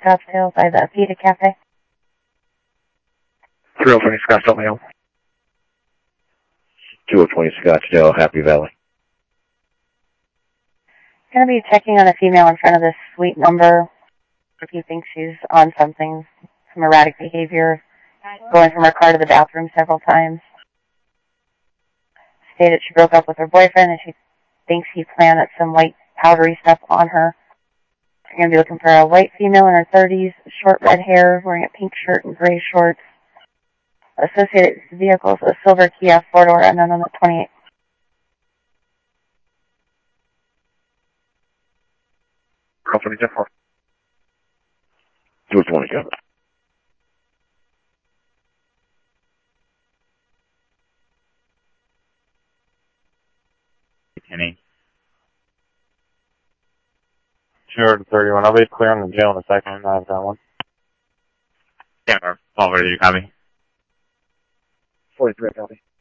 Scottsdale by the Pita Cafe. 320 Scottsdale, ma'am. 220 Scottsdale, Happy Valley. Going to be checking on a female in front of this suite number. If you think she's on something, some erratic behavior, going from her car to the bathroom several times. Stated she broke up with her boyfriend and she thinks he planted some white powdery stuff on her. You're going to be looking for a white female in her 30s, short red hair, wearing a pink shirt and gray shorts. Associated vehicles, a silver Kia 4-door, and then on the 28. Company 10-4. 227. Kenny. 231. I'll be clearing the jail in a second. I've got one. Yeah, Paul, ready to copy? 43, copy.